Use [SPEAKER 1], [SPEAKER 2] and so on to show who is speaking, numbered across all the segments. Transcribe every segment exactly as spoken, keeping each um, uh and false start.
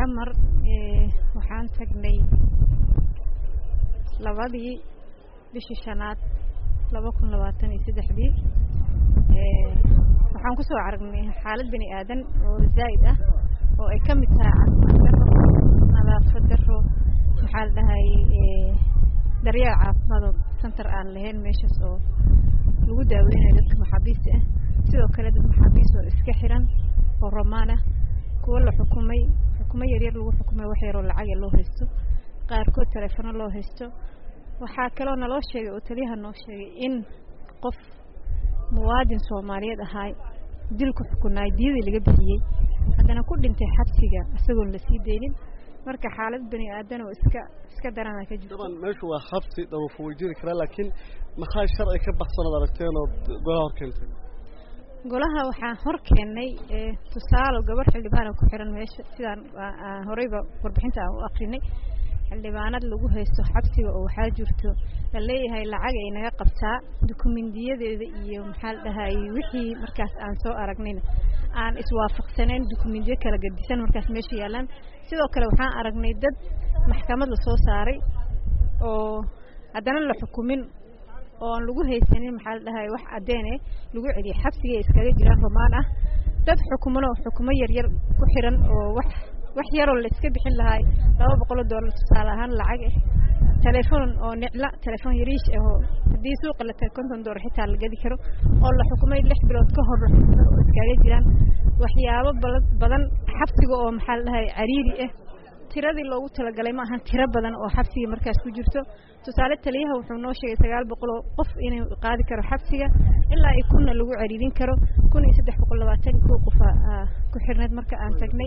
[SPEAKER 1] xamar waxaan tagnay labadii bishii shanaad laba kun labaatan iyo saddex bii waxaan ku soo aragnay xaalad bani aadan oo zaid ah oo ay kamid tahay nadaafad darro maxaa la dhahay daryeel caafimaad center aan lahayn meeshaas oo lagu daaweynayo dadka maxaabiista ah sidoo kale dad maxaabiis oo iska xiran oo Roomaan ah kuwa la xukumay xukumay yar yar lagu xukumay wax yar oo lacag loo haysto qaarkood telefoon loo haysto waxa kale oo naloo sheegay oo taliyaha noo sheegay in qof muwaadin Soomaaliyeed ahay dilku xukunay diidii laga bixiyay haddana ku dhintay xabsiga isagoo la sii deeynin marka xaalad bani aadan oo iska iska daran ka jirto
[SPEAKER 2] daban meeshu waa xabsi dhaw fuujiri kara laakiin maxay sharci ka baxsan aragteen oo golaha horkeentay
[SPEAKER 1] golaha waxaan hor keenay tusaale gabar xildhibaan ku xiran meesha sidaan horeyba warbixinta aan u aqrinay xildhibaanad lagu haysto xabsiga oo waxa jirto la leeyahay lacag ay naga qabtaa dukumiintiyadeeda iyo maxaa la dhahay wixii markaas aan soo aragnay aan iswaafaqsanayn dukumiintiyo kala gadisan markaas meesha yaalan sidoo kale waxaan aragnay dad maxkamad la soo saaray oo haddana la xukumin oo lagu haysanin maxaa la dhahay wax cadeen ah lagu celiyo xabsiga iskaga jiraan Roomaan ah dad xukumo xukumo yar yar ku xiran oo wax wax yar oo la iska bixin lahay laba boqol oo dollar tusaale ahaan lacag ah telefoon oo nicla telefoon yariish ah oo hadii suuq la tago konton dollar xitaa la gadi karo oo la xukumay lix bilood ka hor iskaga jiraan waxyaabo badan xabsiga oo maxaa la dhahay cariiri ah tiradii loogu talagalay ma ahan tiro badan oo xabsiga markaas ku jirto tusaale taliyaha wuxuu noo sheegay sagaal boqol oo qof inay qaadi karo xabsiga ilaa ay kunna lagu cariirin karo kun iyo saddex boqol labaatan iyo kow qof ku xirneed marka aan tagnay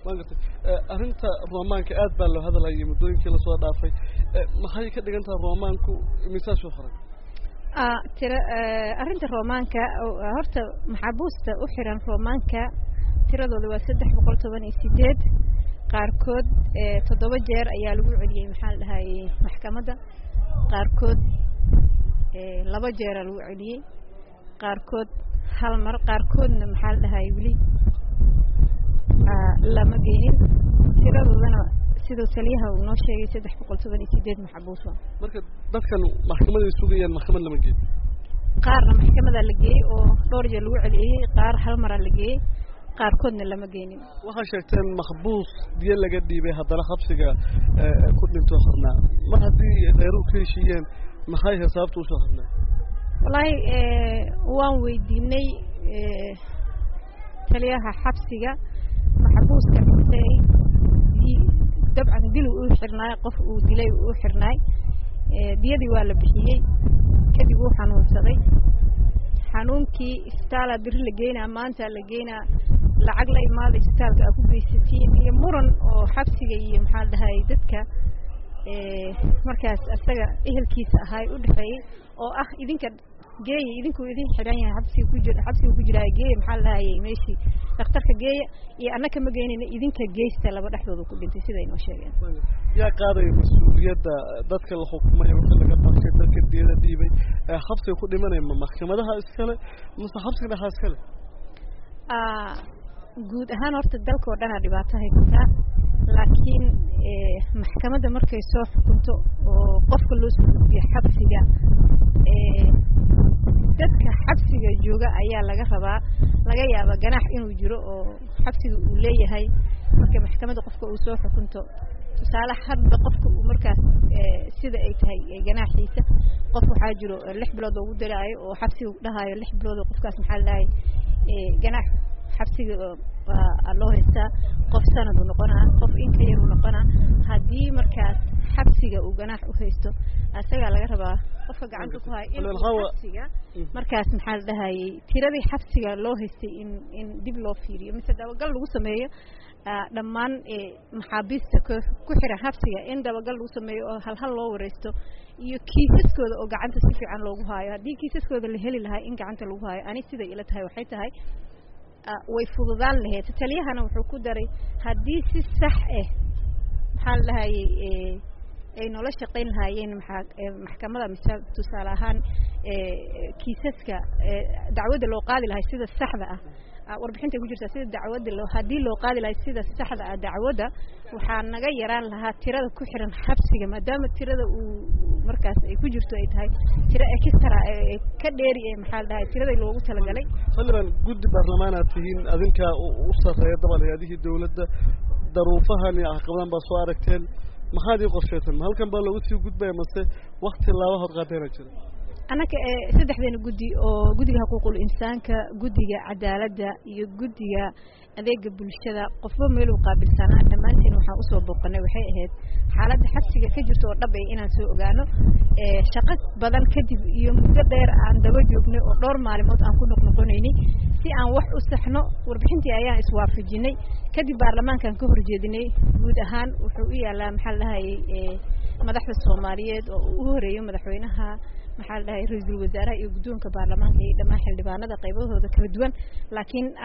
[SPEAKER 2] arinta Roomaanka aad baa loo hadalay muddooyinkii la soo dhaafay maxay ka dhigan tahay Roomaanku miisaas soo xiran
[SPEAKER 1] ah tira arinta Roomaanka horta maxaabuusta u xiran Roomaanka tiradooda waa saddex boqol toban iyo siddeed qaarkood toddoba jeer ayaa lagu celiyay maxaa la dhahay maxkamadda qaarkood laba jeer lagu celiyay qaarkood hal mar qaarkoodna maxaa la dhahay wili lama geeyin tiradoodana sidoo taliyaha uu noo sheegay saddex boqol toban iyo siddeed maxbuus
[SPEAKER 2] marka dadkan maxkamadda sugayaan maxkamad lama geeyin
[SPEAKER 1] qaarna maxkamadda la geeyay oo dhowr jeer lagu celiyay qaar hal mar la geeyay qaarkoodna lama geenin
[SPEAKER 2] waxa sheegteen maxbuus diya laga dhiibay haddana xabsiga ku dhinto xirnaa mar hadii dheeru ka heshiiyeen maxay xisaabtu u soo xirnaa
[SPEAKER 1] wallahi waan weydiinay taliyaha xabsiga maxbuuska intay dabcan dil uu xirnaa qof uu dilay uu xirnaa diyadii waa la bixiyay kadib uu xanuunsaday xanuunkii istaala bir la geynaa maanta la geynaa lacag la imaado istaalka ku geysatiin iyo muran oo xabsiga iyo maxaa dhahay dadka ee markaas asaga ehelkiisa ahay u dhaxay oo ah idinka geey idinku idin xiran yahay xabsiga ku jira xabsiga ku jira geey maxaa dhahay meeshii dhakhtarka geey iyo annaka ma geynina idinka geeysta laba dhaxdooda ku dhintay sida inoo sheegeen
[SPEAKER 2] yaa qaaday mas'uuliyadda dadka la xukumay marka laga baxay dadka diyada dhiibay xabsiga ku dhimanay maxkamadaha iskale mise xabsiga dhaxal iskale
[SPEAKER 1] ah guud ahaan horta dalka oo dhan dhibaato haysta laakiin ee maxkamadda markay soo xukunto oo qofka loo soo gudbiyo xabsiga ee dadka xabsiga jooga ayaa laga rabaa laga yaabaa ganaax inuu jiro oo xabsiga uu leeyahay marka maxkamadda qofka uu soo xukunto tusaale hadba qofka uu markaas sida ay tahay ganaaxiisa qof waxa jiro lix bilood ugu daraayo oo xabsiga dhahayo lix bilood qofkaas maxaa la dhahay ee ganaax xabsiga loo haysta qof sanad uu noqonaa qof in ka yar uu noqonaa hadii markaas xabsiga uu ganaax u haysto asaga laga rabaa qofka gacanta ku hay in xabsiga markaas maxaa la dhahay tiradii xabsiga loo haystay in in dib loo fiiriyo mise dabagal lagu sameeyo dhammaan maxaabiista ku xiran xabsiga in dabagal lagu sameeyo oo hal hal loo wareysto iyo kiisaskooda oo gacanta si fiican loogu haayo hadii kiisaskooda la heli lahaa in gacanta lagu haayo ani sida ila tahay waxay tahay way fududaan lahayd taliyahana wuxuu ku daray hadii si sax ah maxaa la dhahay ee ay nolol shaqeyn lahaayeen maxkamadda misaal tusaale ahaan ee kiisaska dacwada loo qaadi lahaa sida saxda ah warbixinta ku jirta sida dacwada loo hadii loo qaadi lahayd sida saxda ah dacwada waxaa naga yaraan lahaa tirada ku xiran xabsiga maadaama tirada uu markaas ay ku jirto ay tahay tira extra ee ka dheeri ee maxaa dhahay tirada loogu talagalay
[SPEAKER 2] xilligan guddi baarlamaanaad tihiin adinka u sareeya dabaleeyadii dawladda daruufahan iyo caqabadahan baa soo aragteen maxaad ii qorshaysan halkan baa lagu sii gudbaya mase waqti laba hor qaadayna jira
[SPEAKER 1] anaka saddexdeena guddi oo guddiga xuquuqul insaanka guddiga cadaaladda iyo guddiga adeega bulshada qofba meel uu qaabilsanaa dhammaanteen waxaan usoo booqanay waxay ahayd xaaladda xabsiga ka jirto oo dhab ay inaan soo ogaano shaqo badan kadib iyo muddo dheer aan daba joognay oo dhowr maalimood aan ku noqnoqonaynay si aan wax u saxno warbixintii ayaan iswaafajinay kadib baarlamaankan ka horjeedinay guud ahaan wuxuu u yaalaa maxaa la dhahayay madaxda Soomaaliyeed oo u horeeyo madaxweynaha maxaa la dhahay ra'iisul wasaaraha iyo guddoonka baarlamaanka iyo dhammaan xildhibaanada qaybahooda kala duwan laakiin